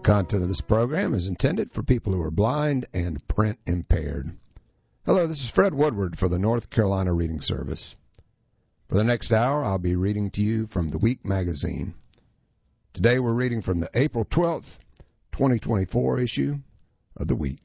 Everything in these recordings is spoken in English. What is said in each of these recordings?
content of this program is intended for people who are blind and print impaired. Hello, this is Fred Woodward for the North Carolina Reading Service. For the next hour, I'll be reading to you from the Week magazine. Today we're reading from the April 12th, 2024 issue of the Week.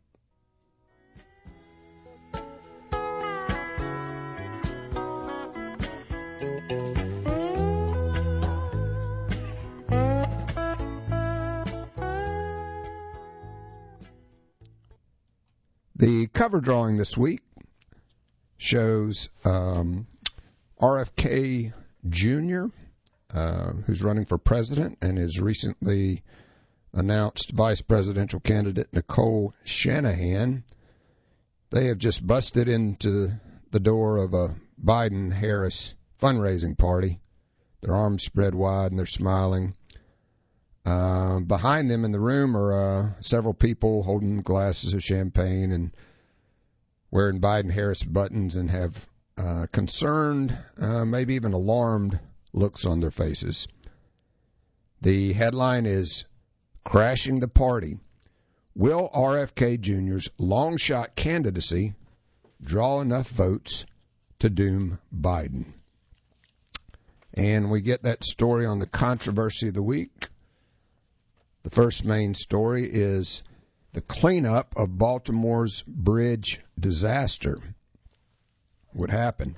The cover drawing this week shows RFK Jr., who's running for president, and his recently announced vice presidential candidate, Nicole Shanahan. They have just busted into the door of a Biden-Harris fundraising party. Their arms spread wide and they're smiling. Behind them in the room are several people holding glasses of champagne and wearing Biden-Harris buttons and have concerned, maybe even alarmed looks on their faces. The headline is, Crashing the Party. Will RFK Jr.'s long-shot candidacy draw enough votes to doom Biden? And we get that story on the controversy of the week. The first main story is the cleanup of Baltimore's bridge disaster. What happened?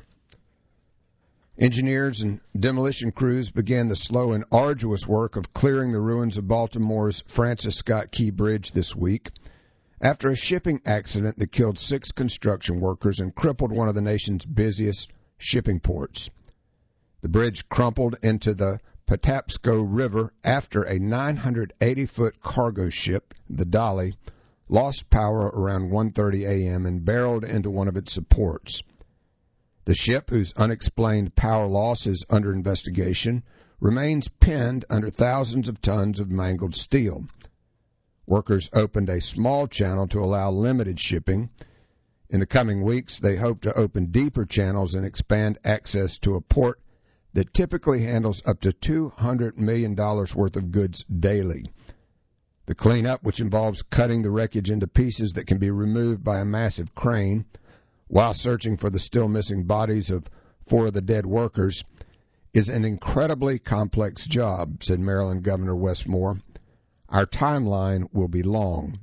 Engineers and demolition crews began the slow and arduous work of clearing the ruins of Baltimore's Francis Scott Key Bridge this week after a shipping accident that killed 6 construction workers and crippled one of the nation's busiest shipping ports. The bridge crumpled into the Patapsco River after a 980-foot cargo ship, the Dolly, lost power around 1:30 a.m. and barreled into one of its supports. The ship, whose unexplained power loss is under investigation, remains pinned under thousands of tons of mangled steel. Workers opened a small channel to allow limited shipping. In the coming weeks, they hope to open deeper channels and expand access to a port that typically handles up to $200 million worth of goods daily. The cleanup, which involves cutting the wreckage into pieces that can be removed by a massive crane, while searching for the still missing bodies of 4 of the dead workers, is an incredibly complex job, said Maryland Governor Wes Moore. Our timeline will be long.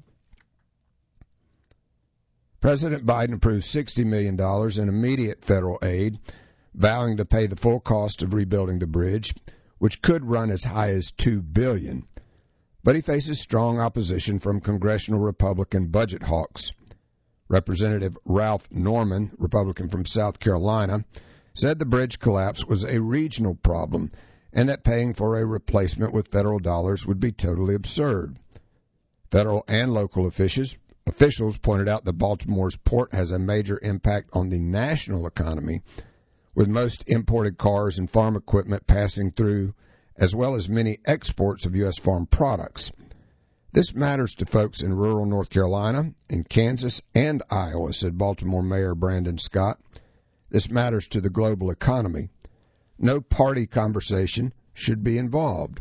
President Biden approved $60 million in immediate federal aid, vowing to pay the full cost of rebuilding the bridge, which could run as high as $2 billion. But he faces strong opposition from congressional Republican budget hawks. Representative Ralph Norman, Republican from South Carolina, said the bridge collapse was a regional problem and that paying for a replacement with federal dollars would be totally absurd. Federal and local officials pointed out that Baltimore's port has a major impact on the national economy, with most imported cars and farm equipment passing through, as well as many exports of U.S. farm products. This matters to folks in rural North Carolina, in Kansas, and Iowa, said Baltimore Mayor Brandon Scott. This matters to the global economy. No party conversation should be involved.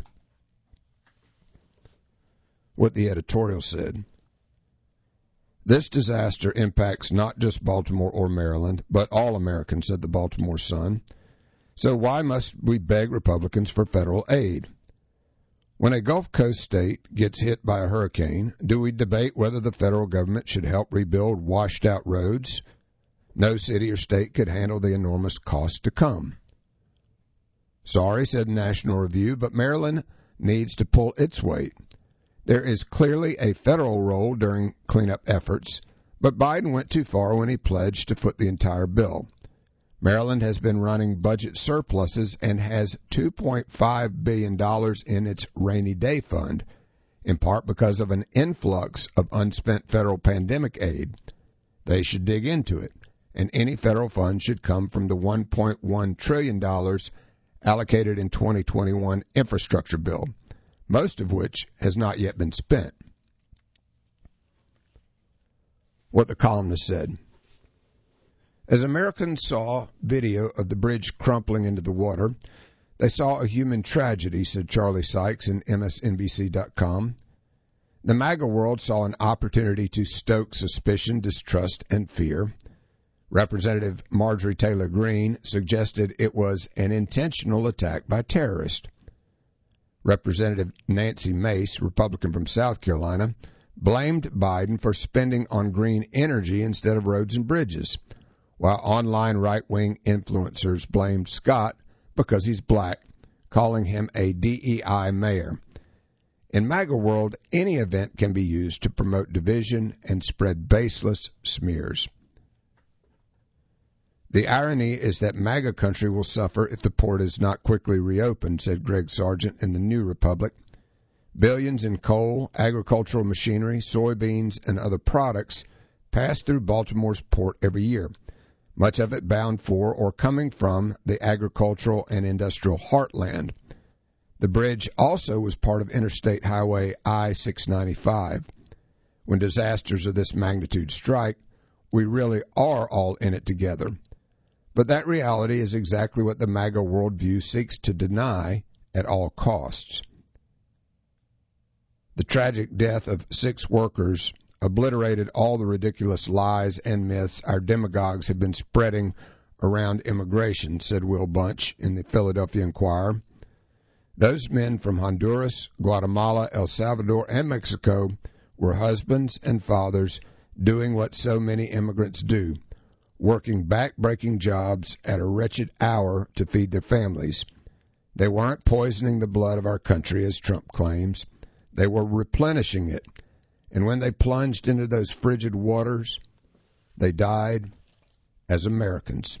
What the editorial said. This disaster impacts not just Baltimore or Maryland, but all Americans, said the Baltimore Sun. So why must we beg Republicans for federal aid? When a Gulf Coast state gets hit by a hurricane, do we debate whether the federal government should help rebuild washed-out roads? No city or state could handle the enormous cost to come. Sorry, said National Review, but Maryland needs to pull its weight. There is clearly a federal role during cleanup efforts, but Biden went too far when he pledged to foot the entire bill. Maryland has been running budget surpluses and has $2.5 billion in its rainy day fund, in part because of an influx of unspent federal pandemic aid. They should dig into it, and any federal funds should come from the $1.1 trillion allocated in 2021 infrastructure bill, most of which has not yet been spent. What the columnist said. As Americans saw video of the bridge crumpling into the water, they saw a human tragedy, said Charlie Sykes in MSNBC.com. The MAGA world saw an opportunity to stoke suspicion, distrust, and fear. Representative Marjorie Taylor Greene suggested it was an intentional attack by terrorists. Representative Nancy Mace, Republican from South Carolina, blamed Biden for spending on green energy instead of roads and bridges, while online right-wing influencers blamed Scott because he's black, calling him a DEI mayor. In MAGA world, any event can be used to promote division and spread baseless smears. The irony is that MAGA country will suffer if the port is not quickly reopened, said Greg Sargent in the New Republic. Billions in coal, agricultural machinery, soybeans, and other products pass through Baltimore's port every year, much of it bound for or coming from the agricultural and industrial heartland. The bridge also was part of Interstate Highway I-695. When disasters of this magnitude strike, we really are all in it together. But that reality is exactly what the MAGA worldview seeks to deny at all costs. The tragic death of 6 workers obliterated all the ridiculous lies and myths our demagogues have been spreading around immigration, said Will Bunch in the Philadelphia Inquirer. Those men from Honduras, Guatemala, El Salvador, and Mexico were husbands and fathers doing what so many immigrants do, working back-breaking jobs at a wretched hour to feed their families. They weren't poisoning the blood of our country, as Trump claims. They were replenishing it. And when they plunged into those frigid waters, they died as Americans.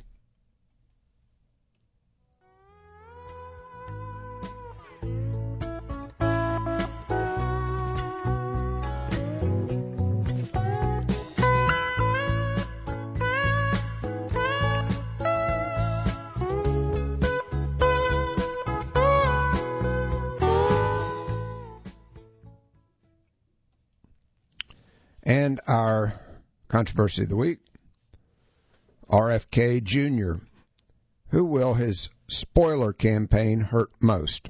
And our controversy of the week, RFK Jr. Who will his spoiler campaign hurt most?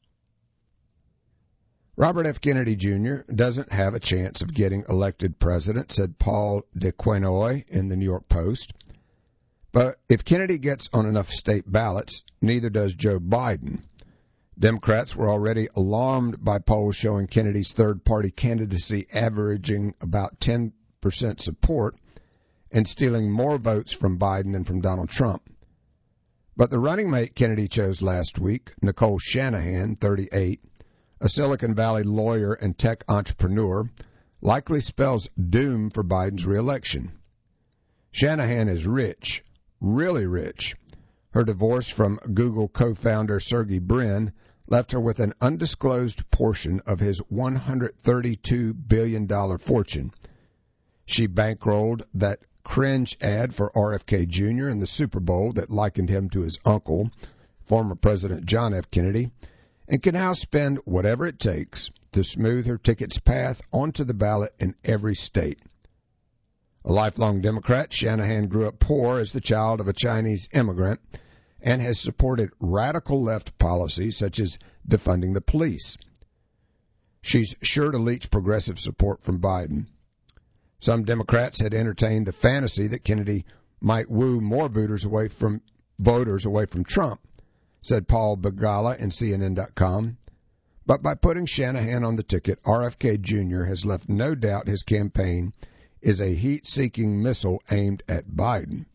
Robert F. Kennedy Jr. doesn't have a chance of getting elected president, said Paul DeQuenoy in the New York Post. But if Kennedy gets on enough state ballots, neither does Joe Biden. Democrats were already alarmed by polls showing Kennedy's third-party candidacy averaging about 10% support and stealing more votes from Biden than from Donald Trump. But the running mate Kennedy chose last week, Nicole Shanahan, 38, a Silicon Valley lawyer and tech entrepreneur, likely spells doom for Biden's reelection. Shanahan is rich, really rich. Her divorce from Google co-founder Sergey Brin left her with an undisclosed portion of his $132 billion fortune. She bankrolled that cringe ad for RFK Jr. in the Super Bowl that likened him to his uncle, former President John F. Kennedy, and can now spend whatever it takes to smooth her ticket's path onto the ballot in every state. A lifelong Democrat, Shanahan grew up poor as the child of a Chinese immigrant and has supported radical left policies such as defunding the police. She's sure to leech progressive support from Biden. Some Democrats had entertained the fantasy that Kennedy might woo more voters away from Trump, said Paul Begala in CNN.com. But by putting Shanahan on the ticket, RFK Jr. has left no doubt his campaign is a heat-seeking missile aimed at Biden.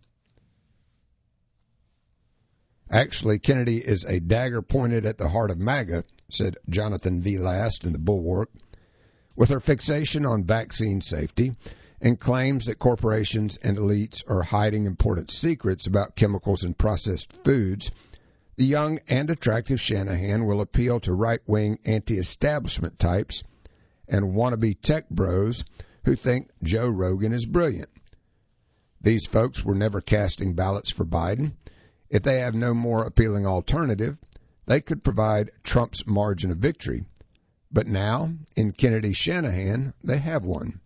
Actually, Kennedy is a dagger pointed at the heart of MAGA, said Jonathan V. Last in the Bulwark. With her fixation on vaccine safety and claims that corporations and elites are hiding important secrets about chemicals in processed foods, the young and attractive Shanahan will appeal to right-wing anti-establishment types and wannabe tech bros who think Joe Rogan is brilliant. These folks were never casting ballots for Biden. If they have no more appealing alternative, they could provide Trump's margin of victory. But now, in Kennedy-Shanahan, they have one.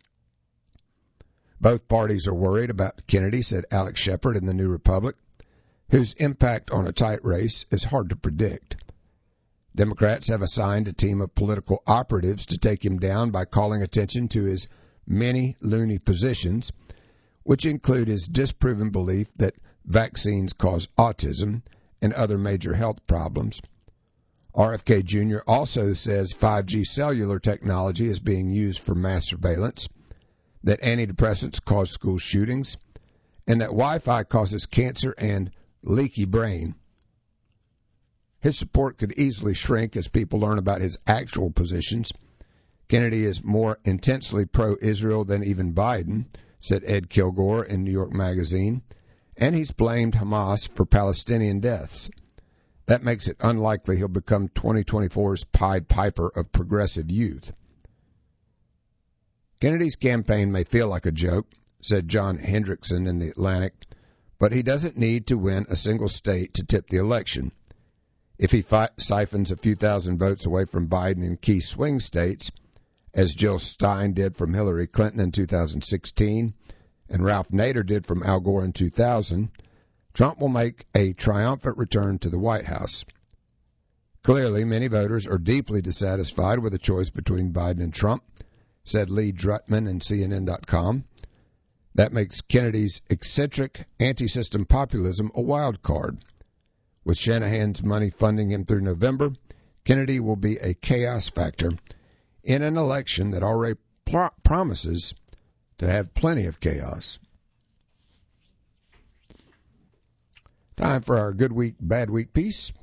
Both parties are worried about Kennedy, said Alex Shepard in the New Republic, whose impact on a tight race is hard to predict. Democrats have assigned a team of political operatives to take him down by calling attention to his many loony positions, which include his disproven belief that vaccines cause autism and other major health problems. RFK Jr. also says 5G cellular technology is being used for mass surveillance, that antidepressants cause school shootings, and that Wi-Fi causes cancer and leaky brain. His support could easily shrink as people learn about his actual positions. Kennedy is more intensely pro-Israel than even Biden, said Ed Kilgore in New York Magazine, and he's blamed Hamas for Palestinian deaths. That makes it unlikely he'll become 2024's Pied Piper of progressive youth. Kennedy's campaign may feel like a joke, said John Hendrickson in The Atlantic, but he doesn't need to win a single state to tip the election. If he siphons a few thousand votes away from Biden in key swing states, as Jill Stein did from Hillary Clinton in 2016 and Ralph Nader did from Al Gore in 2000, Trump will make a triumphant return to the White House. Clearly, many voters are deeply dissatisfied with the choice between Biden and Trump, said Lee Drutman in CNN.com. That makes Kennedy's eccentric anti-system populism a wild card. With Shanahan's money funding him through November, Kennedy will be a chaos factor in an election that already promises to have plenty of chaos. Time for our good week, bad week piece.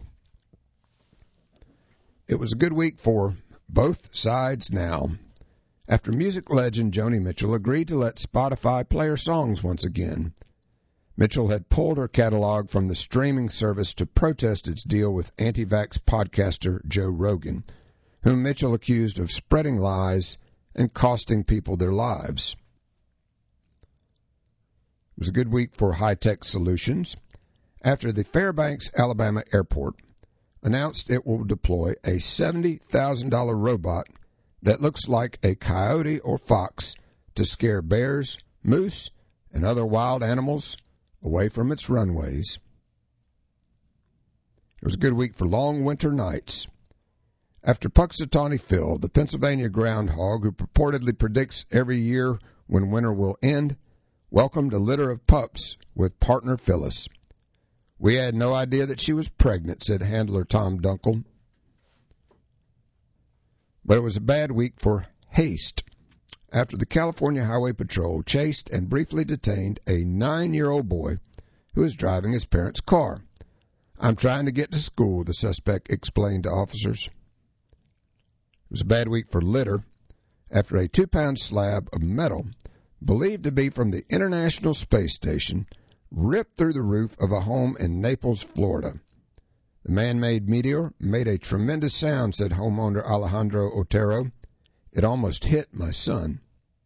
It was a good week for both sides now, after music legend Joni Mitchell agreed to let Spotify play her songs once again. Mitchell had pulled her catalog from the streaming service to protest its deal with anti-vax podcaster Joe Rogan, whom Mitchell accused of spreading lies and costing people their lives. It was a good week for high-tech solutions, after the Fairbanks, Alabama airport announced it will deploy a $70,000 robot that looks like a coyote or fox to scare bears, moose, and other wild animals away from its runways. It was a good week for long winter nights. After Punxsutawney Phil, the Pennsylvania groundhog who purportedly predicts every year when winter will end, welcomed a litter of pups with partner Phyllis. We had no idea that she was pregnant, said handler Tom Dunkel. But it was a bad week for haste, after the California Highway Patrol chased and briefly detained a 9-year-old boy who was driving his parents' car. I'm trying to get to school, the suspect explained to officers. It was a bad week for litter, after a 2-pound slab of metal, believed to be from the International Space Station, ripped through the roof of a home in Naples, Florida. The man-made meteor made a tremendous sound, said homeowner Alejandro Otero. It almost hit my son.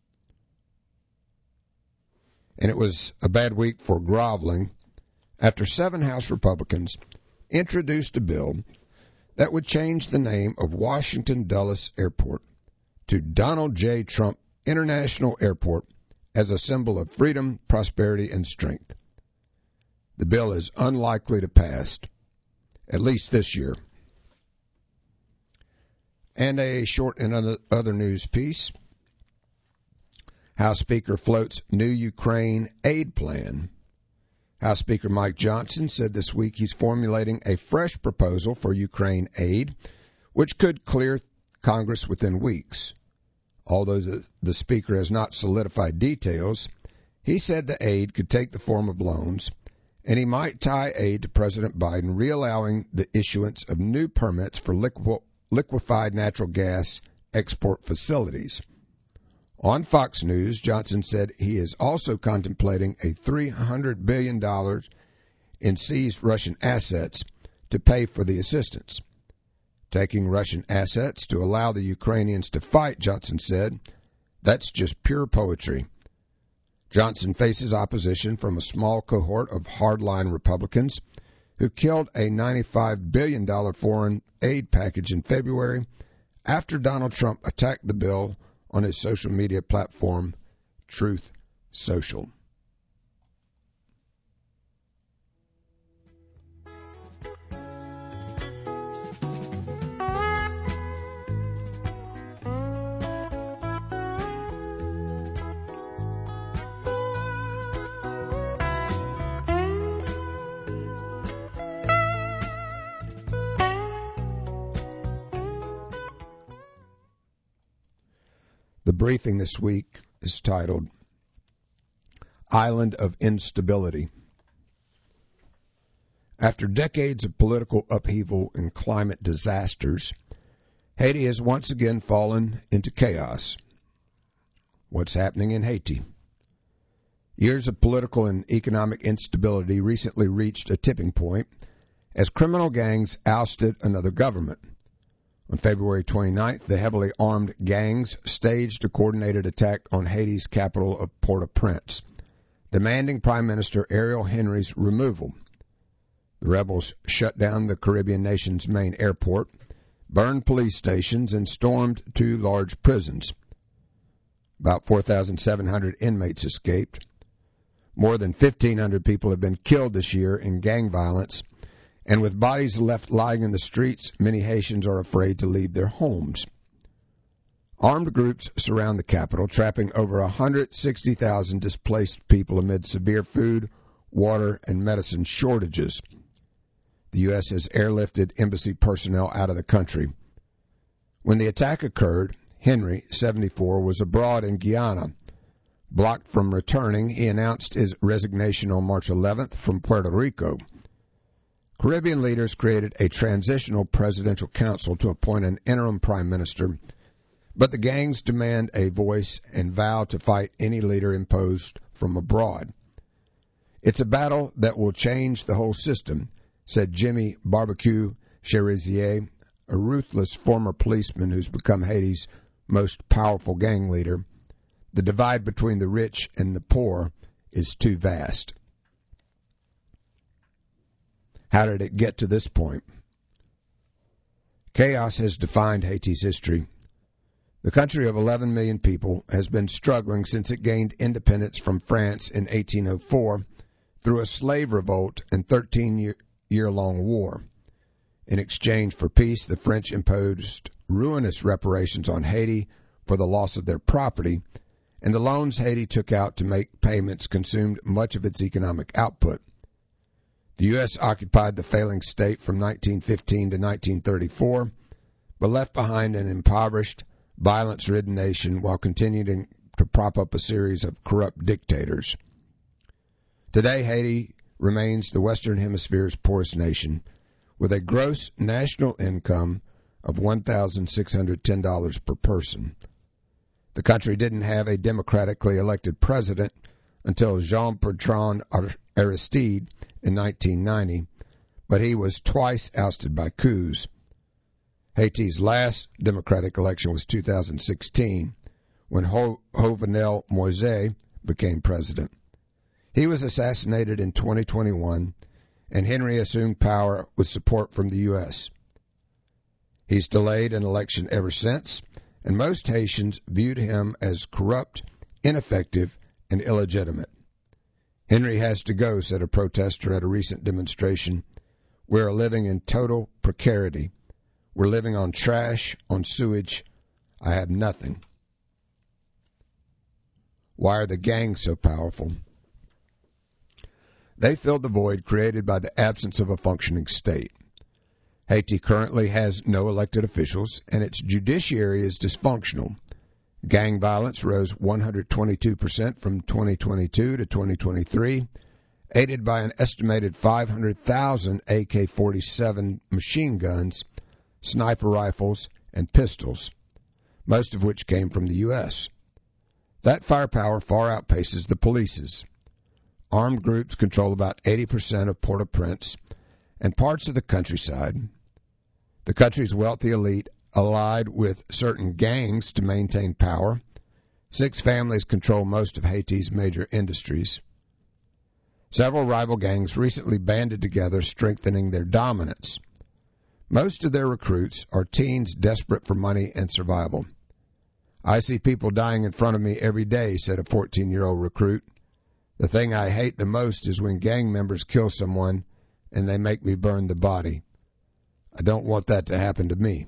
And it was a bad week for groveling, after 7 House Republicans introduced a bill that would change the name of Washington Dulles Airport to Donald J. Trump International Airport as a symbol of freedom, prosperity, and strength. The bill is unlikely to pass, at least this year. And a short and other news piece. House Speaker floats new Ukraine aid plan. House Speaker Mike Johnson said this week he's formulating a fresh proposal for Ukraine aid, which could clear Congress within weeks. Although the Speaker has not solidified details, he said the aid could take the form of loans, and he might tie aid to President Biden reallowing the issuance of new permits for liquefied natural gas export facilities. On Fox News, Johnson said he is also contemplating a $300 billion in seized Russian assets to pay for the assistance. Taking Russian assets to allow the Ukrainians to fight, Johnson said, that's just pure poetry. Johnson faces opposition from a small cohort of hardline Republicans who killed a $95 billion foreign aid package in February after Donald Trump attacked the bill on his social media platform, Truth Social. The briefing this week is titled Island of Instability. After decades of political upheaval and climate disasters, Haiti has once again fallen into chaos. What's happening in Haiti? Years of political and economic instability recently reached a tipping point as criminal gangs ousted another government. On February 29th, the heavily armed gangs staged a coordinated attack on Haiti's capital of Port-au-Prince, demanding Prime Minister Ariel Henry's removal. The rebels shut down the Caribbean nation's main airport, burned police stations, and stormed 2 large prisons. About 4,700 inmates escaped. More than 1,500 people have been killed this year in gang violence, and with bodies left lying in the streets, many Haitians are afraid to leave their homes. Armed groups surround the capital, trapping over 160,000 displaced people amid severe food, water, and medicine shortages. The U.S. has airlifted embassy personnel out of the country. When the attack occurred, Henry, 74, was abroad in Guyana. Blocked from returning, he announced his resignation on March 11th from Puerto Rico. Caribbean leaders created a transitional presidential council to appoint an interim prime minister, but the gangs demand a voice and vow to fight any leader imposed from abroad. It's a battle that will change the whole system, said Jimmy Barbecue Cherizier, a ruthless former policeman who's become Haiti's most powerful gang leader. The divide between the rich and the poor is too vast. How did it get to this point? Chaos has defined Haiti's history. The country of 11 million people has been struggling since it gained independence from France in 1804 through a slave revolt and 13-year-long war. In exchange for peace, the French imposed ruinous reparations on Haiti for the loss of their property, and the loans Haiti took out to make payments consumed much of its economic output. The U.S. occupied the failing state from 1915 to 1934, but left behind an impoverished, violence-ridden nation while continuing to prop up a series of corrupt dictators. Today, Haiti remains the Western Hemisphere's poorest nation, with a gross national income of $1,610 per person. The country didn't have a democratically elected president until Jean-Bertrand Aristide in 1990, but he was twice ousted by coups. Haiti's last democratic election was 2016, when Jovenel Moise became president. He was assassinated in 2021, and Henry assumed power with support from the U.S. He's delayed an election ever since, and most Haitians viewed him as corrupt, ineffective, and illegitimate. Henry has to go, said a protester at a recent demonstration. We're living in total precarity. We're living on trash, on sewage. I have nothing. Why are the gangs so powerful? They filled the void created by the absence of a functioning state. Haiti currently has no elected officials, and its judiciary is dysfunctional. Gang violence rose 122% from 2022 to 2023, aided by an estimated 500,000 AK-47 machine guns, sniper rifles, and pistols, most of which came from the U.S. That firepower far outpaces the police's. Armed groups control about 80% of Port-au-Prince and parts of the countryside. The country's wealthy elite allied with certain gangs to maintain power. 6 families control most of Haiti's major industries. Several rival gangs recently banded together, strengthening their dominance. Most of their recruits are teens desperate for money and survival. I see people dying in front of me every day, said a 14-year-old recruit. The thing I hate the most is when gang members kill someone and they make me burn the body. I don't want that to happen to me.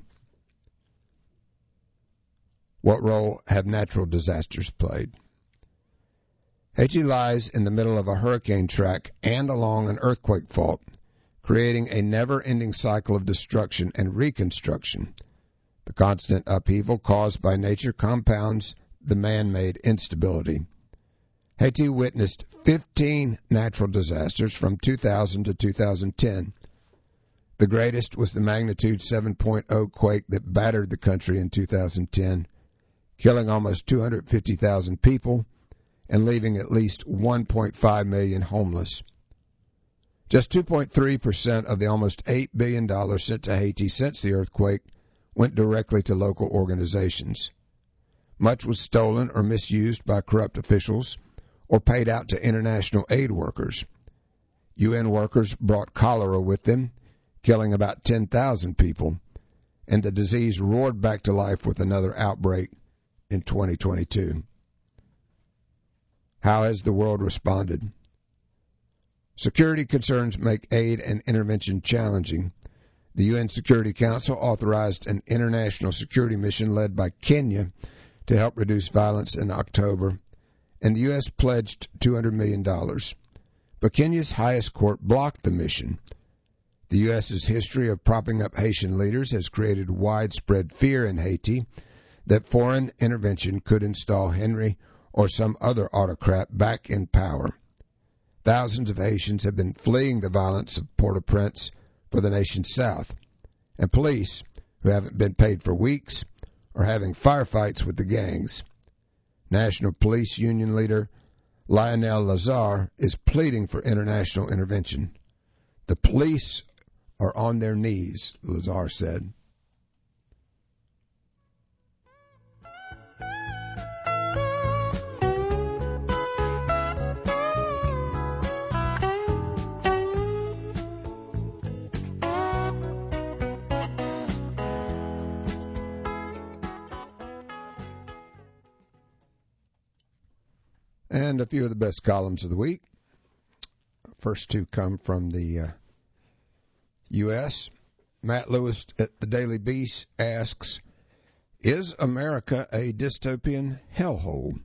What role have natural disasters played? Haiti lies in the middle of a hurricane track and along an earthquake fault, creating a never-ending cycle of destruction and reconstruction. The constant upheaval caused by nature compounds the man-made instability. Haiti witnessed 15 natural disasters from 2000 to 2010. The greatest was the magnitude 7.0 quake that battered the country in 2010, killing almost 250,000 people and leaving at least 1.5 million homeless. Just 2.3% of the almost $8 billion sent to Haiti since the earthquake went directly to local organizations. Much was stolen or misused by corrupt officials or paid out to international aid workers. UN workers brought cholera with them, killing about 10,000 people, and the disease roared back to life with another outbreak in 2022. How has the world responded? Security concerns make aid and intervention challenging. The UN Security Council authorized an international security mission led by Kenya to help reduce violence in October, and the U.S. pledged $200 million. But Kenya's highest court blocked the mission. The U.S.'s history of propping up Haitian leaders has created widespread fear in Haiti that foreign intervention could install Henry or some other autocrat back in power. Thousands of Haitians have been fleeing the violence of Port-au-Prince for the nation's south, and police, who haven't been paid for weeks, are having firefights with the gangs. National Police Union leader Lionel Lazare is pleading for international intervention. The police are on their knees, Lazare said. And a few of the best columns of the week. First two come from the U.S. Matt Lewis at the Daily Beast asks, is America a dystopian hellhole?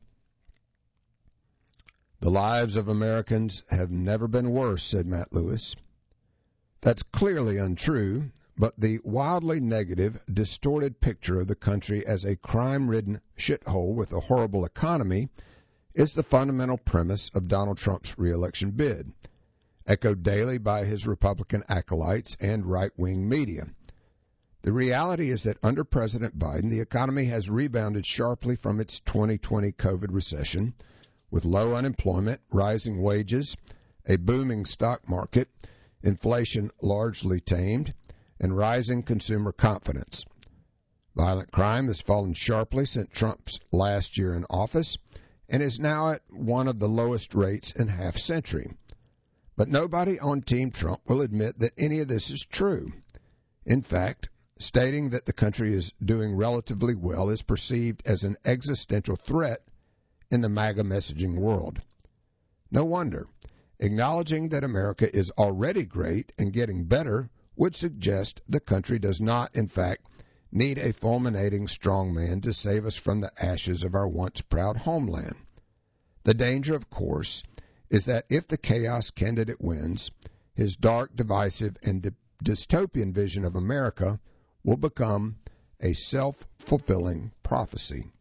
The lives of Americans have never been worse, said Matt Lewis. That's clearly untrue, but the wildly negative, distorted picture of the country as a crime-ridden shithole with a horrible economy is the fundamental premise of Donald Trump's re-election bid, echoed daily by his Republican acolytes and right-wing media. The reality is that under President Biden, the economy has rebounded sharply from its 2020 COVID recession, with low unemployment, rising wages, a booming stock market, inflation largely tamed, and rising consumer confidence. Violent crime has fallen sharply since Trump's last year in office, and is now at one of the lowest rates in half-century. But nobody on Team Trump will admit that any of this is true. In fact, stating that the country is doing relatively well is perceived as an existential threat in the MAGA messaging world. No wonder. Acknowledging that America is already great and getting better would suggest the country does not, in fact, need a fulminating strongman to save us from the ashes of our once proud homeland. The danger, of course, is that if the chaos candidate wins, his dark, divisive, and dystopian vision of America will become a self-fulfilling prophecy.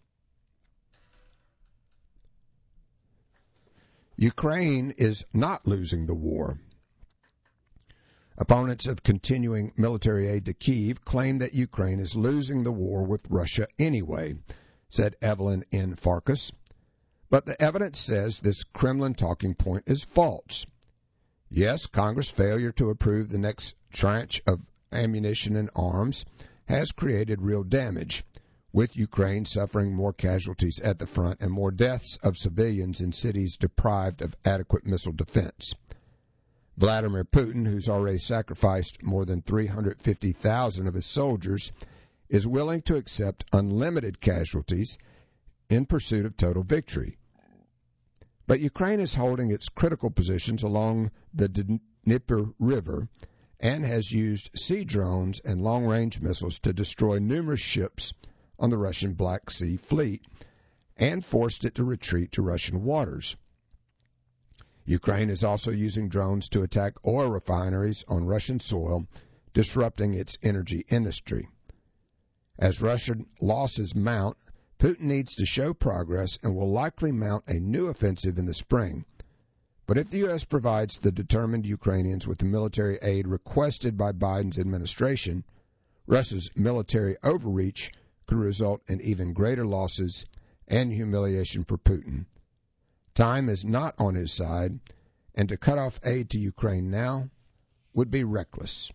Ukraine is not losing the war. Opponents of continuing military aid to Kyiv claim that Ukraine is losing the war with Russia anyway, said Evelyn N. Farkas. But the evidence says this Kremlin talking point is false. Yes, Congress' failure to approve the next tranche of ammunition and arms has created real damage, with Ukraine suffering more casualties at the front and more deaths of civilians in cities deprived of adequate missile defense. Vladimir Putin, who's already sacrificed more than 350,000 of his soldiers, is willing to accept unlimited casualties in pursuit of total victory. But Ukraine is holding its critical positions along the Dnieper River and has used sea drones and long-range missiles to destroy numerous ships on the Russian Black Sea Fleet and forced it to retreat to Russian waters. Ukraine is also using drones to attack oil refineries on Russian soil, disrupting its energy industry. As Russian losses mount, Putin needs to show progress and will likely mount a new offensive in the spring. But if the U.S. provides the determined Ukrainians with the military aid requested by Biden's administration, Russia's military overreach could result in even greater losses and humiliation for Putin. Time is not on his side, and to cut off aid to Ukraine now would be reckless.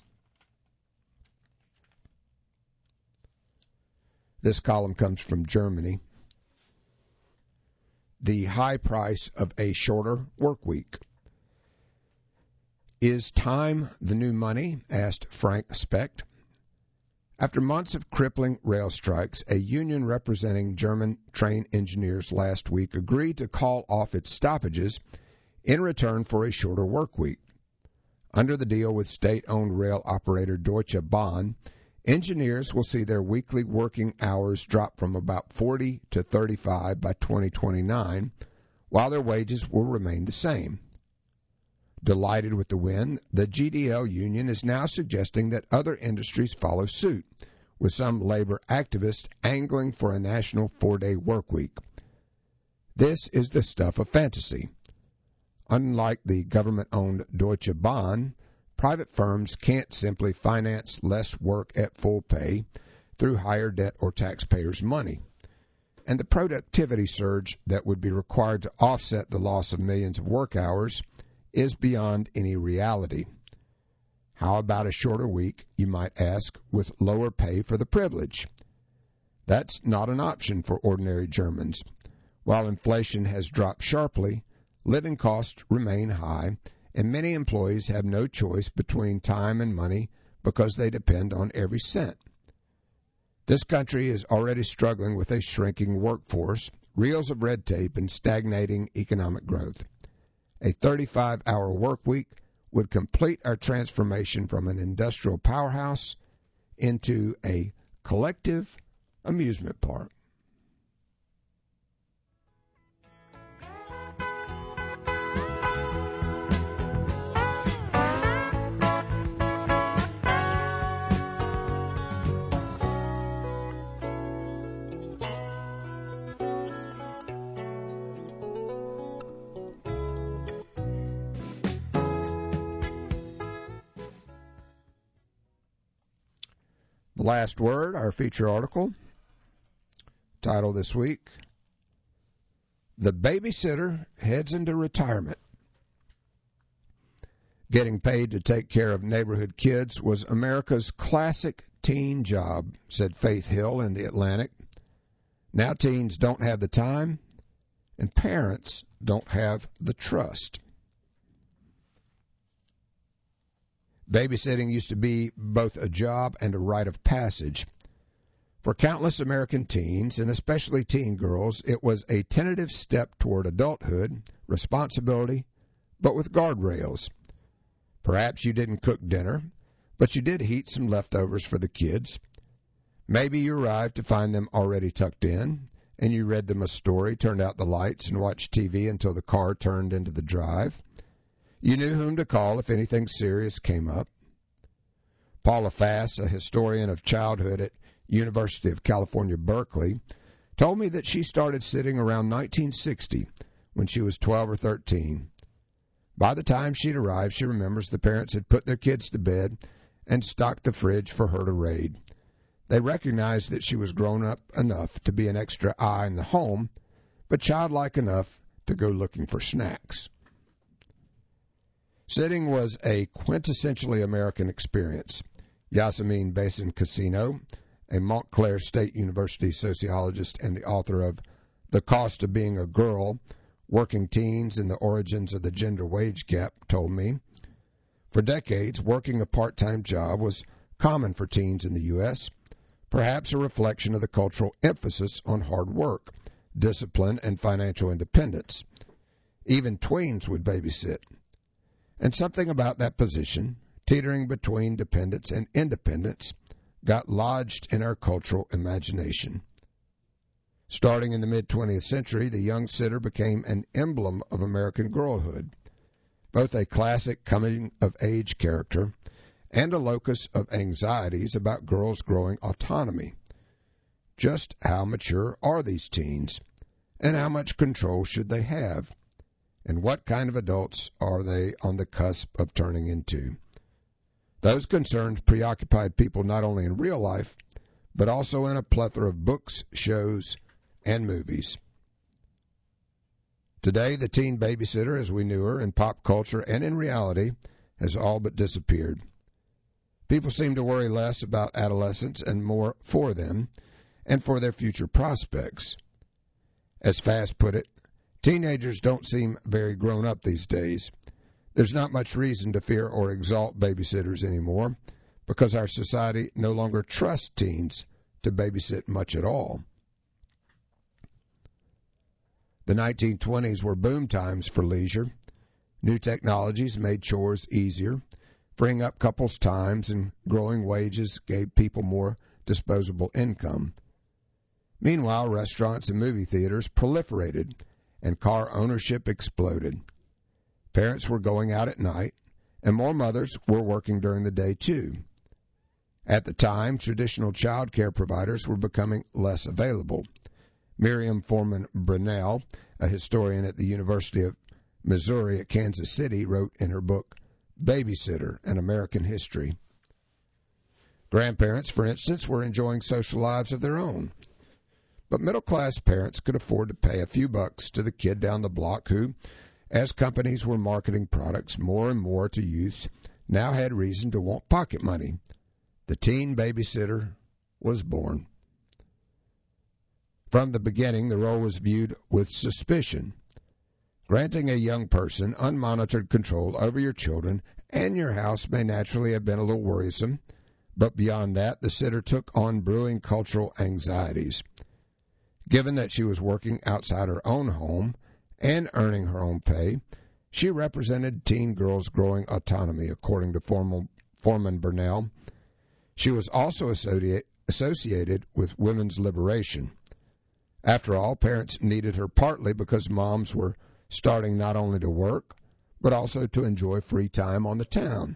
This column comes from Germany. The high price of a shorter work week. Is time the new money? Asked Frank Specht. After months of crippling rail strikes, a union representing German train engineers last week agreed to call off its stoppages in return for a shorter work week. Under the deal with state-owned rail operator Deutsche Bahn, engineers will see their weekly working hours drop from about 40 to 35 by 2029, while their wages will remain the same. Delighted with the win, the GDL union is now suggesting that other industries follow suit, with some labor activists angling for a national 4-day work week. This is the stuff of fantasy. Unlike the government-owned Deutsche Bahn, private firms can't simply finance less work at full pay through higher debt or taxpayers' money. And the productivity surge that would be required to offset the loss of millions of work hours is beyond any reality. How about a shorter week, you might ask, with lower pay for the privilege? That's not an option for ordinary Germans. While inflation has dropped sharply, living costs remain high, and many employees have no choice between time and money because they depend on every cent. This country is already struggling with a shrinking workforce, reels of red tape, and stagnating economic growth. A 35-hour work week would complete our transformation from an industrial powerhouse into a collective amusement park. The last word, our feature article, title this week, The Babysitter Heads into Retirement. Getting paid to take care of neighborhood kids was America's classic teen job, said Faith Hill in The Atlantic. Now teens don't have the time, and parents don't have the trust. Babysitting used to be both a job and a rite of passage. For countless American teens, and especially teen girls, it was a tentative step toward adulthood, responsibility, but with guardrails. Perhaps you didn't cook dinner, but you did heat some leftovers for the kids. Maybe you arrived to find them already tucked in, and you read them a story, turned out the lights, and watched TV until the car turned into the drive. You knew whom to call if anything serious came up. Paula Fass, a historian of childhood at University of California, Berkeley, told me that she started sitting around 1960 when she was 12 or 13. By the time she'd arrived, she remembers the parents had put their kids to bed and stocked the fridge for her to raid. They recognized that she was grown up enough to be an extra eye in the home, but childlike enough to go looking for snacks. Sitting was a quintessentially American experience. Yasemin Basin-Casino, a Montclair State University sociologist and the author of The Cost of Being a Girl, Working Teens and the Origins of the Gender Wage Gap, told me. For decades, working a part-time job was common for teens in the U.S., perhaps a reflection of the cultural emphasis on hard work, discipline, and financial independence. Even tweens would babysit. And something about that position, teetering between dependence and independence, got lodged in our cultural imagination. Starting in the mid-20th century, the young sitter became an emblem of American girlhood, both a classic coming-of-age character and a locus of anxieties about girls' growing autonomy. just how mature are these teens, and how much control should they have, and what kind of adults are they on the cusp of turning into. Those concerns preoccupied people not only in real life, but also in a plethora of books, shows, and movies. Today, the teen babysitter, as we knew her in pop culture and in reality, has all but disappeared. People seem to worry less about adolescents and more for them and for their future prospects. As Fast put it, teenagers don't seem very grown up these days. There's not much reason to fear or exalt babysitters anymore because our society no longer trusts teens to babysit much at all. The 1920s were boom times for leisure. New technologies made chores easier, freeing up couples' times, and growing wages gave people more disposable income. Meanwhile, restaurants and movie theaters proliferated, and car ownership exploded. Parents were going out at night, and more mothers were working during the day, too. At the time, traditional child care providers were becoming less available. Miriam Foreman Brunell, a historian at the University of Missouri at Kansas City, wrote in her book, Babysitter, An American History. Grandparents, for instance, were enjoying social lives of their own. But middle-class parents could afford to pay a few bucks to the kid down the block who, as companies were marketing products more and more to youths, now had reason to want pocket money. The teen babysitter was born. From the beginning, the role was viewed with suspicion. Granting a young person unmonitored control over your children and your house may naturally have been a little worrisome, but beyond that, the sitter took on brewing cultural anxieties. Given that she was working outside her own home and earning her own pay, she represented teen girls' growing autonomy, according to Foreman Brunell. She was also associated with women's liberation. After all, parents needed her partly because moms were starting not only to work, but also to enjoy free time on the town.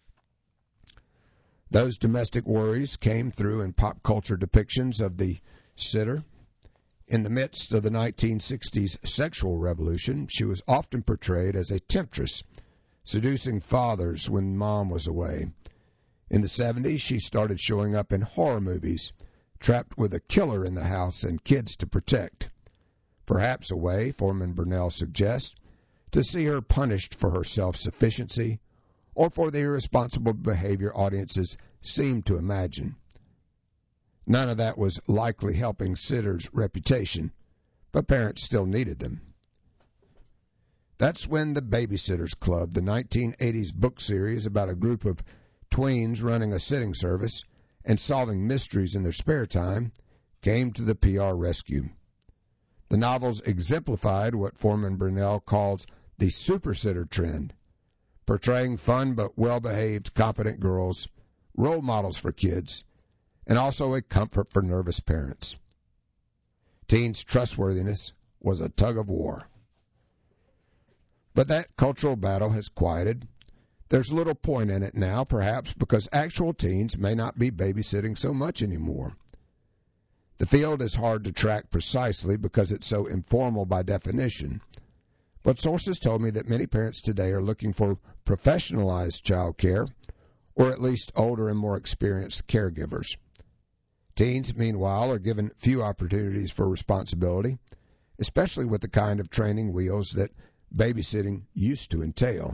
Those domestic worries came through in pop culture depictions of the sitter. In the midst of the 1960s sexual revolution, she was often portrayed as a temptress, seducing fathers when mom was away. In the 70s, she started showing up in horror movies, trapped with a killer in the house and kids to protect. Perhaps a way, Foreman Brunell suggests, to see her punished for her self-sufficiency or for the irresponsible behavior audiences seem to imagine. None of that was likely helping sitters' reputation, but parents still needed them. That's when the Babysitters Club, the 1980s book series about a group of tweens running a sitting service and solving mysteries in their spare time, came to the PR rescue. The novels exemplified what Foreman Brunell calls the supersitter trend, portraying fun but well-behaved, competent girls, role models for kids, and also a comfort for nervous parents. Teens' trustworthiness was a tug of war. But that cultural battle has quieted. There's little point in it now, perhaps because actual teens may not be babysitting so much anymore. The field is hard to track precisely because it's so informal by definition. But sources told me that many parents today are looking for professionalized child care, or at least older and more experienced caregivers. Teens, meanwhile, are given few opportunities for responsibility, especially with the kind of training wheels that babysitting used to entail.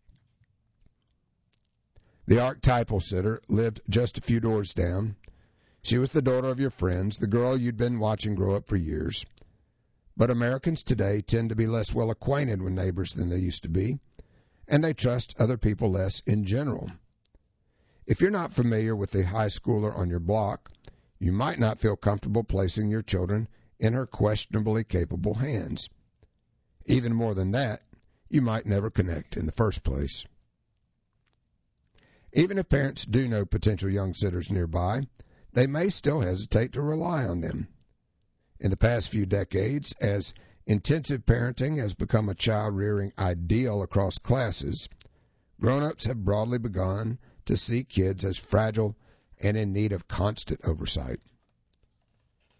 The archetypal sitter lived just a few doors down. She was the daughter of your friends, the girl you'd been watching grow up for years. But Americans today tend to be less well acquainted with neighbors than they used to be, and they trust other people less in general. If you're not familiar with the high schooler on your block, you might not feel comfortable placing your children in her questionably capable hands. Even more than that, you might never connect in the first place. Even if parents do know potential young sitters nearby, they may still hesitate to rely on them. In the past few decades, as intensive parenting has become a child-rearing ideal across classes, grown-ups have broadly begun to see kids as fragile and in need of constant oversight.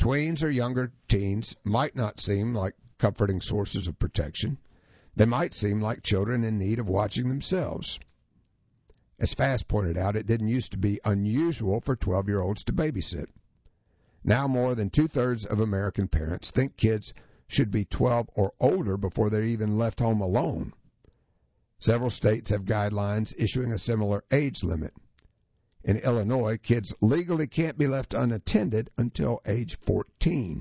Tweens or younger teens might not seem like comforting sources of protection. They might seem like children in need of watching themselves. As Fass pointed out, it didn't used to be unusual for 12-year-olds to babysit. Now more than two-thirds of American parents think kids should be 12 or older before they're even left home alone. Several states have guidelines issuing a similar age limit. In Illinois, kids legally can't be left unattended until age 14.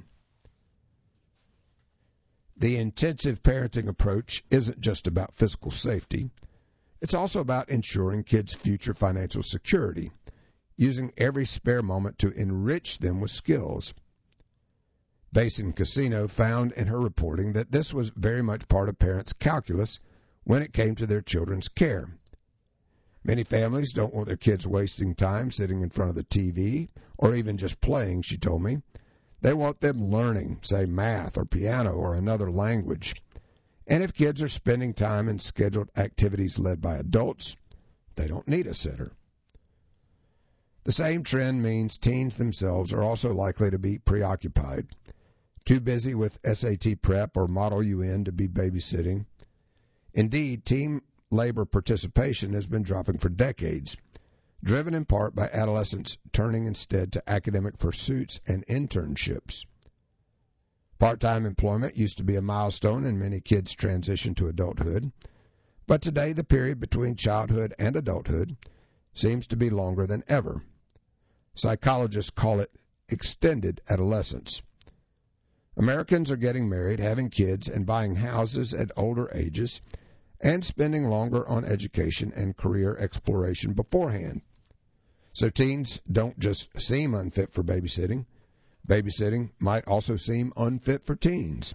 The intensive parenting approach isn't just about physical safety. It's also about ensuring kids' future financial security, using every spare moment to enrich them with skills. Basin Casino found in her reporting that this was very much part of parents' calculus when it came to their children's care. Many families don't want their kids wasting time sitting in front of the TV or even just playing, she told me. They want them learning, say, math or piano or another language. And if kids are spending time in scheduled activities led by adults, they don't need a sitter. The same trend means teens themselves are also likely to be preoccupied, too busy with SAT prep or Model UN to be babysitting. Indeed, teen labor participation has been dropping for decades, driven in part by adolescents turning instead to academic pursuits and internships. Part-time employment used to be a milestone in many kids' transition to adulthood, but today the period between childhood and adulthood seems to be longer than ever. Psychologists call it extended adolescence. Americans are getting married, having kids, and buying houses at older ages, and spending longer on education and career exploration beforehand. So teens don't just seem unfit for babysitting. Babysitting might also seem unfit for teens.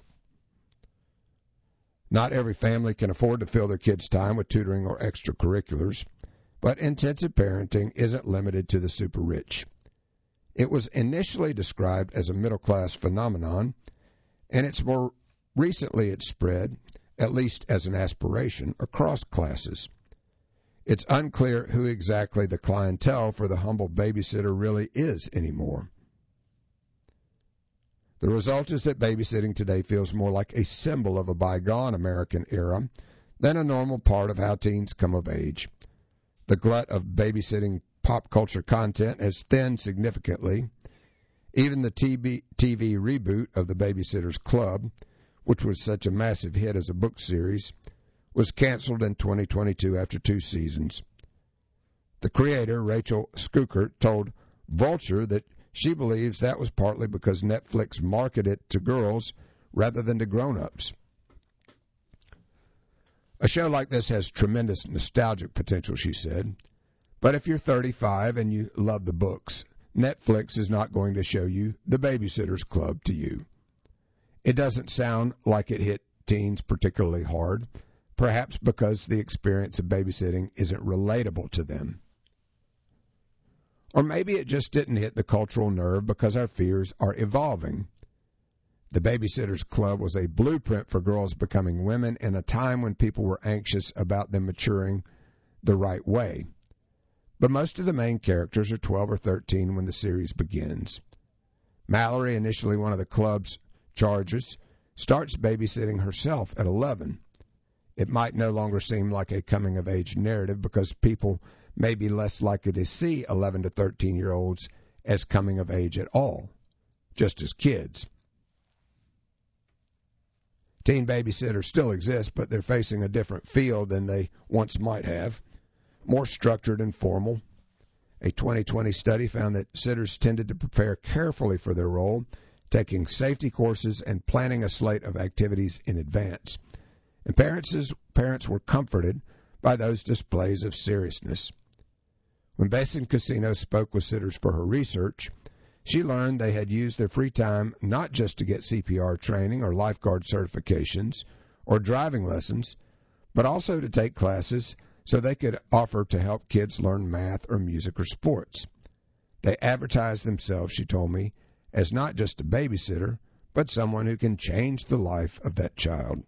Not every family can afford to fill their kids' time with tutoring or extracurriculars, but intensive parenting isn't limited to the super rich. It was initially described as a middle-class phenomenon, and it's more recently it's spread, at least as an aspiration, across classes. It's unclear who exactly the clientele for the humble babysitter really is anymore. The result is that babysitting today feels more like a symbol of a bygone American era than a normal part of how teens come of age. The glut of babysitting pop culture content has thinned significantly. Even the TV reboot of The Babysitter's Club, which was such a massive hit as a book series, was canceled in 2022 after 2 seasons. The creator, Rachel Skukert, told Vulture that she believes that was partly because Netflix marketed it to girls rather than to grown-ups. A show like this has tremendous nostalgic potential, she said. But if you're 35 and you love the books, Netflix is not going to show you The Babysitter's Club to you. It doesn't sound like it hit teens particularly hard, perhaps because the experience of babysitting isn't relatable to them. Or maybe it just didn't hit the cultural nerve because our fears are evolving. The Babysitter's Club was a blueprint for girls becoming women in a time when people were anxious about them maturing the right way. But most of the main characters are 12 or 13 when the series begins. Mallory, initially one of the club's charges, starts babysitting herself at 11. It might no longer seem like a coming-of-age narrative because people may be less likely to see 11 to 13-year-olds as coming of age at all, just as kids. Teen babysitters still exist, but they're facing a different field than they once might have, more structured and formal. A 2020 study found that sitters tended to prepare carefully for their role, taking safety courses and planning a slate of activities in advance. And parents were comforted by those displays of seriousness. When Basin Casino spoke with sitters for her research, she learned they had used their free time not just to get CPR training or lifeguard certifications or driving lessons, but also to take classes so they could offer to help kids learn math or music or sports. They advertised themselves, she told me, as not just a babysitter, but someone who can change the life of that child.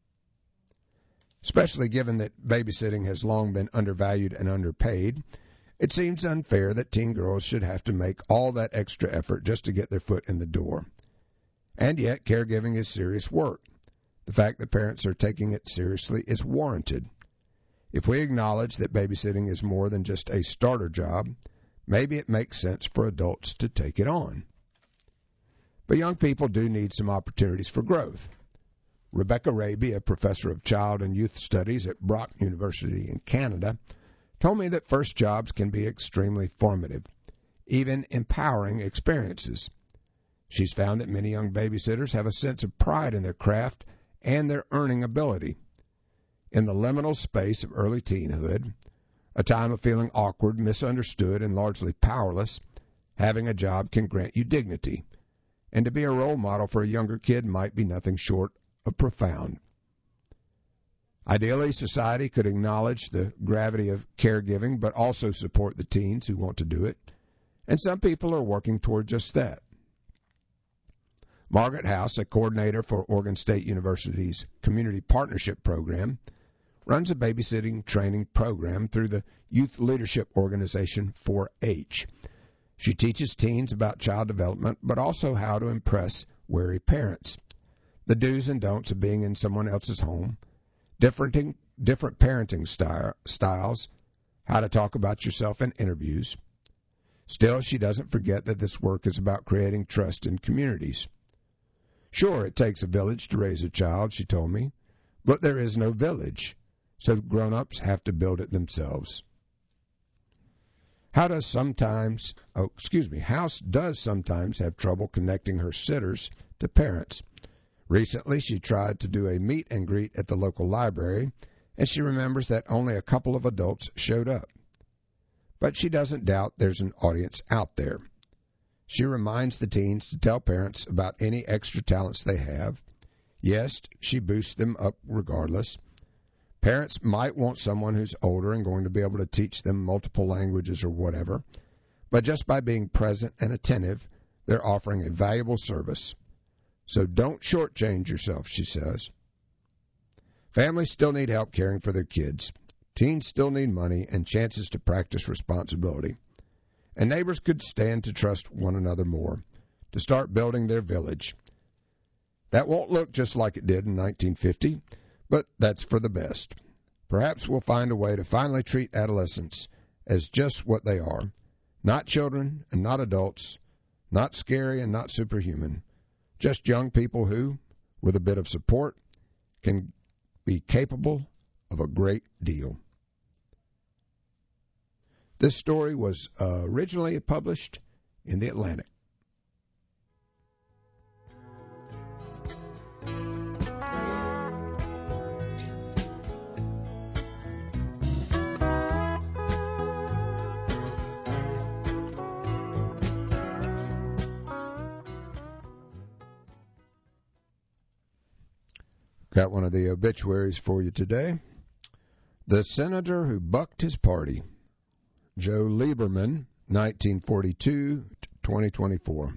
Especially given that babysitting has long been undervalued and underpaid, It seems unfair that teen girls should have to make all that extra effort just to get their foot in the door. And yet, caregiving is serious work. The fact that parents are taking it seriously is warranted. If we acknowledge that babysitting is more than just a starter job, maybe it makes sense for adults to take it on. But young people do need some opportunities for growth. Rebecca Raby, a professor of child and youth studies at Brock University in Canada, told me that first jobs can be extremely formative, even empowering experiences. She's found that many young babysitters have a sense of pride in their craft and their earning ability. In the liminal space of early teenhood, a time of feeling awkward, misunderstood, and largely powerless, having a job can grant you dignity. And to be a role model for a younger kid might be nothing short of profound. Ideally, society could acknowledge the gravity of caregiving, but also support the teens who want to do it. And some people are working toward just that. Margaret House, a coordinator for Oregon State University's Community Partnership Program, runs a babysitting training program through the youth leadership organization 4-H. She teaches teens about child development, but also how to impress wary parents, the do's and don'ts of being in someone else's home, different parenting styles, how to talk about yourself in interviews. Still, she doesn't forget that this work is about creating trust in communities. Sure, it takes a village to raise a child, she told me, but there is no village, so grown-ups have to build it themselves. House does sometimes have trouble connecting her sitters to parents. Recently, she tried to do a meet and greet at the local library, and she remembers that only a couple of adults showed up. But she doesn't doubt there's an audience out there. She reminds the teens to tell parents about any extra talents they have. Yes, she boosts them up regardless. Parents might want someone who's older and going to be able to teach them multiple languages or whatever, but just by being present and attentive, they're offering a valuable service. So don't shortchange yourself, she says. Families still need help caring for their kids. Teens still need money and chances to practice responsibility. And neighbors could stand to trust one another more, to start building their village. That won't look just like it did in 1950, but that's for the best. Perhaps we'll find a way to finally treat adolescents as just what they are, not children and not adults, not scary and not superhuman, just young people who, with a bit of support, can be capable of a great deal. This story was originally published in The Atlantic. Got one of the obituaries for you today. The senator who bucked his party. Joe Lieberman, 1942 to 2024.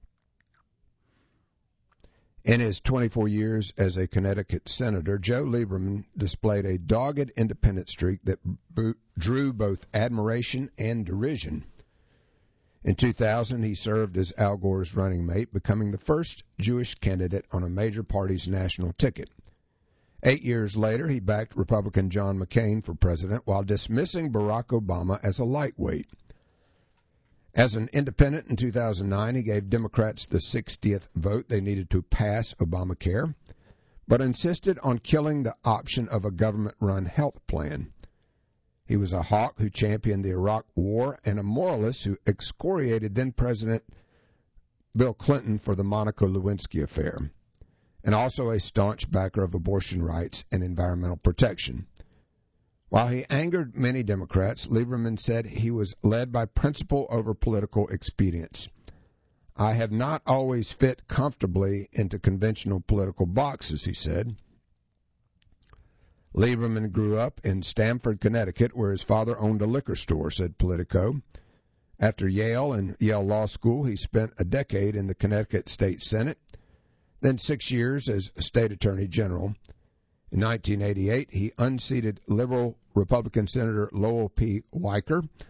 In his 24 years as a Connecticut senator, Joe Lieberman displayed a dogged independent streak that drew both admiration and derision. In 2000, he served as Al Gore's running mate, becoming the first Jewish candidate on a major party's national ticket. 8 years later, he backed Republican John McCain for president while dismissing Barack Obama as a lightweight. As an independent in 2009, he gave Democrats the 60th vote they needed to pass Obamacare, but insisted on killing the option of a government-run health plan. He was a hawk who championed the Iraq War and a moralist who excoriated then-President Bill Clinton for the Monica Lewinsky affair, and also a staunch backer of abortion rights and environmental protection. While he angered many Democrats, Lieberman said he was led by principle over political expedience. I have not always fit comfortably into conventional political boxes, he said. Lieberman grew up in Stamford, Connecticut, where his father owned a liquor store, said Politico. After Yale and Yale Law School, he spent a decade in the Connecticut State Senate, then 6 years as State Attorney General. In 1988, he unseated liberal Republican Senator Lowell P. Weicker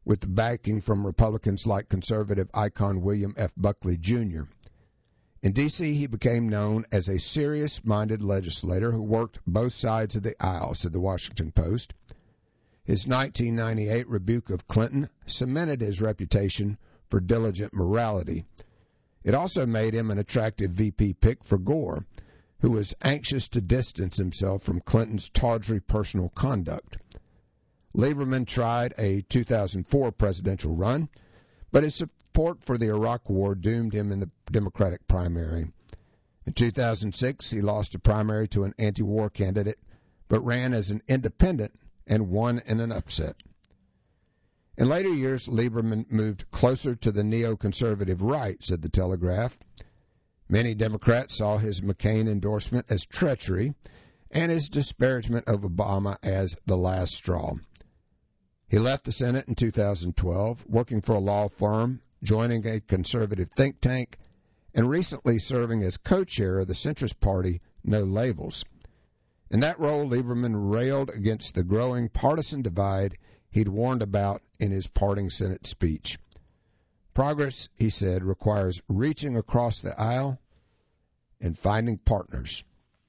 with the backing from Republicans like conservative icon William F. Buckley, Jr. In D.C., he became known as a serious-minded legislator who worked both sides of the aisle, said the Washington Post. His 1998 rebuke of Clinton cemented his reputation for diligent morality. It also made him an attractive VP pick for Gore, who was anxious to distance himself from Clinton's tawdry personal conduct. Lieberman tried a 2004 presidential run, but his support for the Iraq War doomed him in the Democratic primary. In 2006, he lost a primary to an anti-war candidate, but ran as an independent and won in an upset. In later years, Lieberman moved closer to the neoconservative right, said the Telegraph. Many Democrats saw his McCain endorsement as treachery and his disparagement of Obama as the last straw. He left the Senate in 2012, working for a law firm, joining a conservative think tank, and recently serving as co-chair of the centrist party No Labels. In that role, Lieberman railed against the growing partisan divide he'd warned about in his parting Senate speech. Progress, he said, requires reaching across the aisle and finding partners.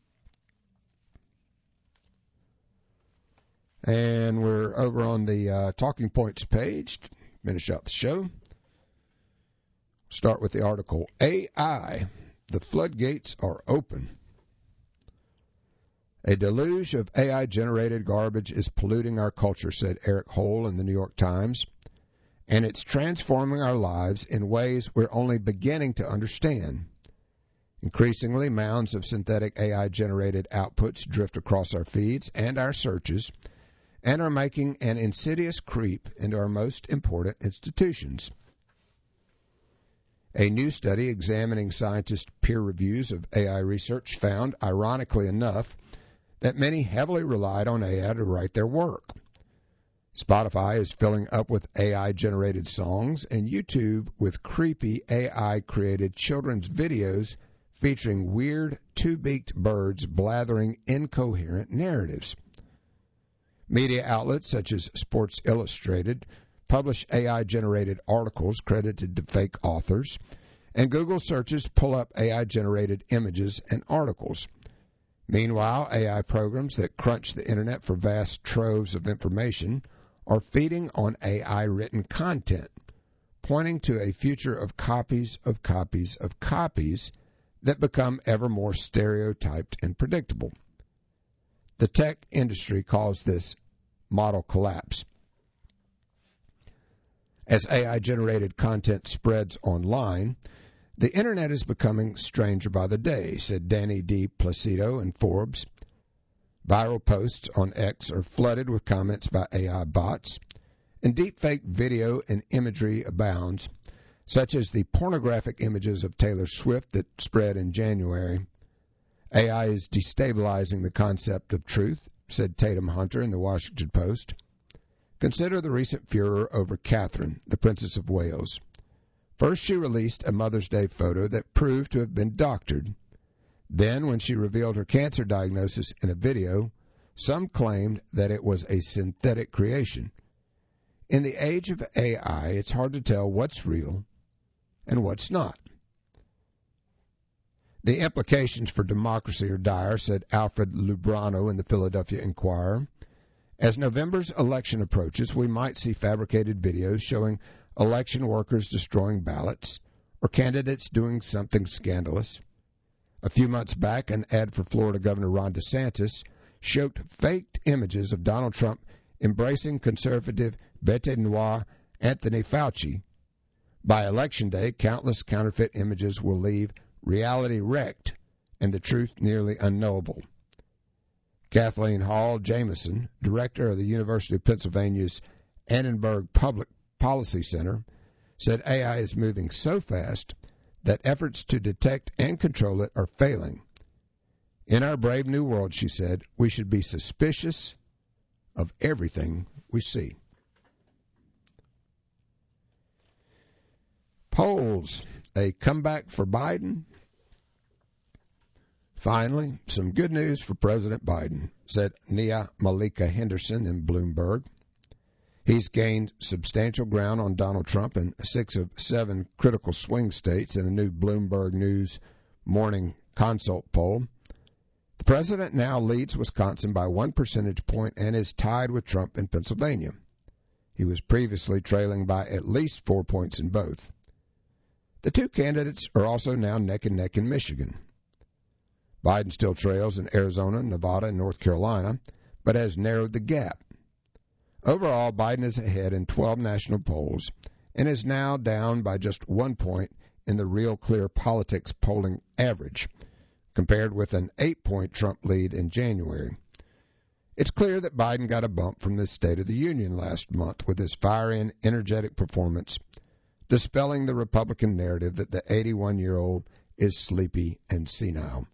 And we're over on the Talking Points page. Finish out the show. Start with the article, AI, the floodgates are open. A deluge of AI-generated garbage is polluting our culture, said Eric Hole in the New York Times, and it's transforming our lives in ways we're only beginning to understand. Increasingly, mounds of synthetic AI-generated outputs drift across our feeds and our searches and are making an insidious creep into our most important institutions. A new study examining scientists' peer reviews of AI research found, ironically enough, that many heavily relied on AI to write their work. Spotify is filling up with AI-generated songs, and YouTube with creepy AI-created children's videos featuring weird, two-beaked birds blathering incoherent narratives. Media outlets such as Sports Illustrated publish AI-generated articles credited to fake authors, and Google searches pull up AI-generated images and articles. Meanwhile, AI programs that crunch the Internet for vast troves of information are feeding on AI-written content, pointing to a future of copies of copies of copies that become ever more stereotyped and predictable. The tech industry calls this model collapse. As AI-generated content spreads online, the Internet is becoming stranger by the day, said Danny D. Placido in Forbes. Viral posts on X are flooded with comments by AI bots, and deepfake video and imagery abounds, such as the pornographic images of Taylor Swift that spread in January. AI is destabilizing the concept of truth, said Tatum Hunter in the Washington Post. Consider the recent furor over Catherine, the Princess of Wales. First, she released a Mother's Day photo that proved to have been doctored. Then, when she revealed her cancer diagnosis in a video, some claimed that it was a synthetic creation. In the age of AI, it's hard to tell what's real and what's not. The implications for democracy are dire, said Alfred Lubrano in the Philadelphia Inquirer. As November's election approaches, we might see fabricated videos showing election workers destroying ballots or candidates doing something scandalous. A few months back, an ad for Florida Governor Ron DeSantis showed faked images of Donald Trump embracing conservative bête noire Anthony Fauci. By Election Day, countless counterfeit images will leave reality wrecked and the truth nearly unknowable. Kathleen Hall Jameson, director of the University of Pennsylvania's Annenberg Public Policy Center, said AI is moving so fast that efforts to detect and control it are failing. In our brave new world, she said, we should be suspicious of everything we see. Polls, a comeback for Biden. Finally, some good news for President Biden, said Nia Malika Henderson in Bloomberg. He's gained substantial ground on Donald Trump in 6 of 7 critical swing states in a new Bloomberg News Morning Consult poll. The president now leads Wisconsin by 1 percentage point and is tied with Trump in Pennsylvania. He was previously trailing by at least 4 points in both. The two candidates are also now neck and neck in Michigan. Biden still trails in Arizona, Nevada, and North Carolina, but has narrowed the gap. Overall, Biden is ahead in 12 national polls and is now down by just 1 point in the Real Clear Politics polling average, compared with an 8-point Trump lead in January. It's clear that Biden got a bump from the State of the Union last month with his fiery and energetic performance, dispelling the Republican narrative that the 81-year-old is sleepy and senile.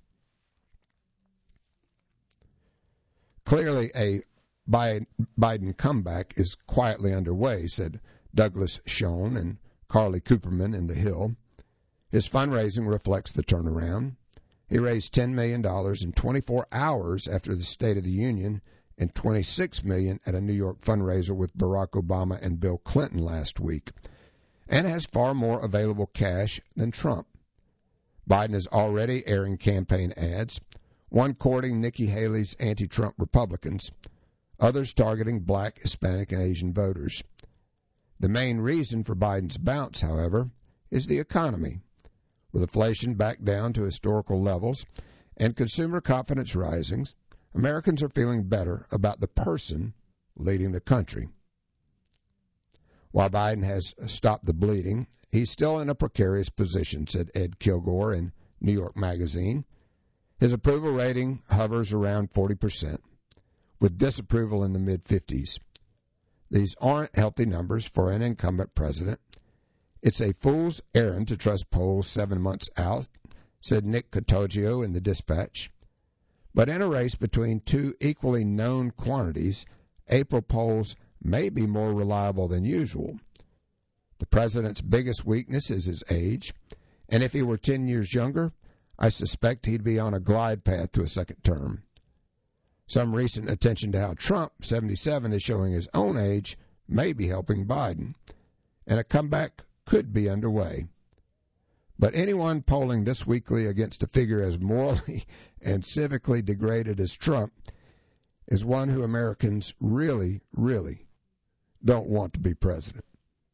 Clearly, a Biden comeback is quietly underway, said Douglas Schoen and Carly Cooperman in The Hill. His fundraising reflects the turnaround. He raised $10 million in 24 hours after the State of the Union and $26 million at a New York fundraiser with Barack Obama and Bill Clinton last week, and has far more available cash than Trump. Biden is already airing campaign ads, one courting Nikki Haley's anti-Trump Republicans, others targeting Black, Hispanic, and Asian voters. The main reason for Biden's bounce, however, is the economy. With inflation back down to historical levels and consumer confidence rising, Americans are feeling better about the person leading the country. While Biden has stopped the bleeding, he's still in a precarious position, said Ed Kilgore in New York Magazine. His approval rating hovers around 40%, with disapproval in the mid-50s. These aren't healthy numbers for an incumbent president. It's a fool's errand to trust polls 7 months out, said Nick Catoggio in the Dispatch. But in a race between two equally known quantities, April polls may be more reliable than usual. The president's biggest weakness is his age, and if he were 10 years younger, I suspect he'd be on a glide path to a second term. Some recent attention to how Trump, 77, is showing his own age may be helping Biden, and a comeback could be underway. But anyone polling this weekly against a figure as morally and civically degraded as Trump is one who Americans really, really don't want to be president.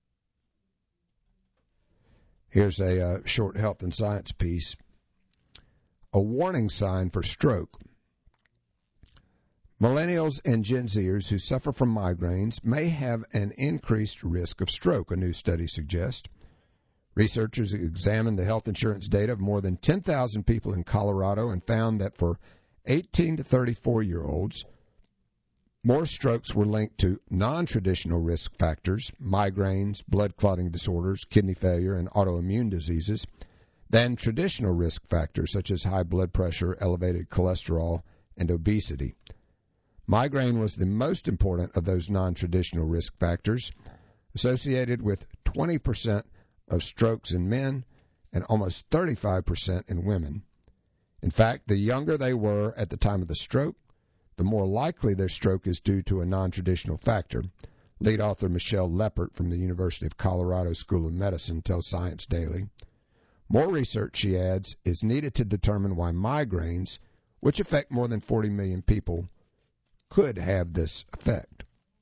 Here's a short health and science piece. A warning sign for stroke. Millennials and Gen Zers who suffer from migraines may have an increased risk of stroke, a new study suggests. Researchers examined the health insurance data of more than 10,000 people in Colorado and found that for 18 to 34-year-olds, more strokes were linked to non-traditional risk factors, migraines, blood clotting disorders, kidney failure, and autoimmune diseases, than traditional risk factors such as high blood pressure, elevated cholesterol, and obesity. Migraine was the most important of those non-traditional risk factors, associated with 20% of strokes in men and almost 35% in women. In fact, the younger they were at the time of the stroke, the more likely their stroke is due to a non-traditional factor. Lead author Michelle Leppert from the University of Colorado School of Medicine tells Science Daily. More research, she adds, is needed to determine why migraines, which affect more than 40 million people, could have this effect.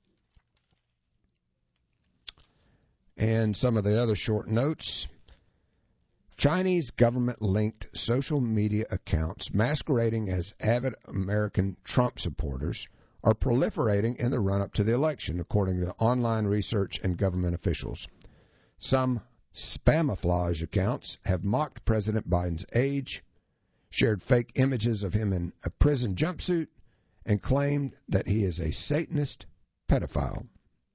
And some of the other short notes. Chinese government-linked social media accounts masquerading as avid American Trump supporters are proliferating in the run-up to the election, according to online research and government officials. Some spamouflage accounts have mocked President Biden's age, shared fake images of him in a prison jumpsuit, and claimed that he is a Satanist pedophile.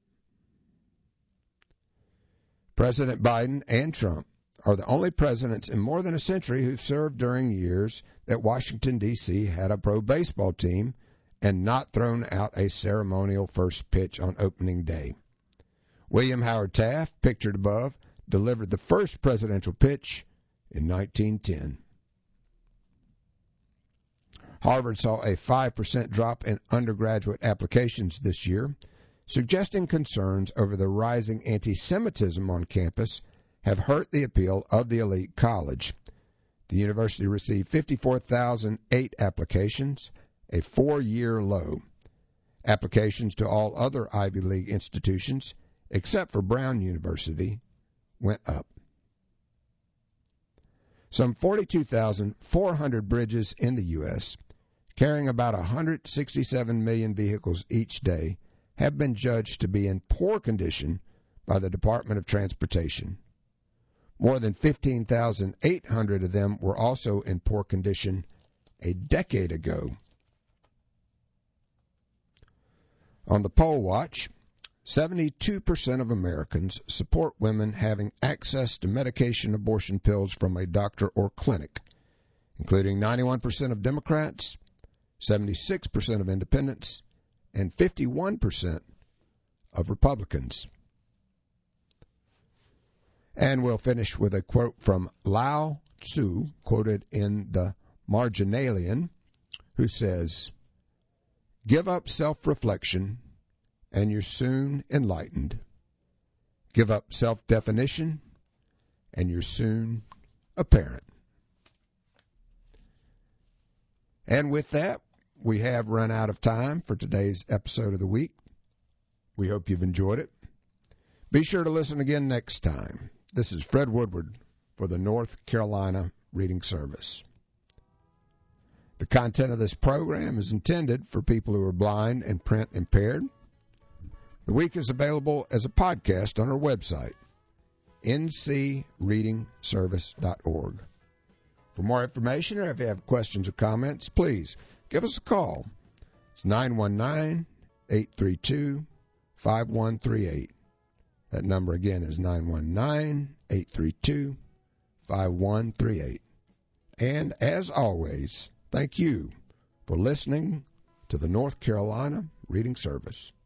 President Biden and Trump are the only presidents in more than a century who've served during years that Washington, D.C. had a pro baseball team and not thrown out a ceremonial first pitch on opening day. William Howard Taft, pictured above, delivered the first presidential pitch in 1910. Harvard saw a 5% drop in undergraduate applications this year, suggesting concerns over the rising anti-Semitism on campus have hurt the appeal of the elite college. The university received 54,008 applications, a 4-year low. Applications to all other Ivy League institutions, except for Brown University, went up. Some 42,400 bridges in the U.S., carrying about 167 million vehicles each day, have been judged to be in poor condition by the Department of Transportation. More than 15,800 of them were also in poor condition a decade ago. On the poll watch, 72% of Americans support women having access to medication abortion pills from a doctor or clinic, including 91% of Democrats, 76% of independents, and 51% of Republicans. And we'll finish with a quote from Lao Tzu, quoted in the Marginalian, who says, "Give up self-reflection, and you're soon enlightened. Give up self-definition, and you're soon apparent." And with that, we have run out of time for today's episode of the week. We hope you've enjoyed it. Be sure to listen again next time. This is Fred Woodward for the North Carolina Reading Service. The content of this program is intended for people who are blind and print impaired. The week is available as a podcast on our website, ncreadingservice.org. For more information, or if you have questions or comments, please give us a call. It's 919-832-5138. That number again is 919-832-5138. And as always, thank you for listening to the North Carolina Reading Service.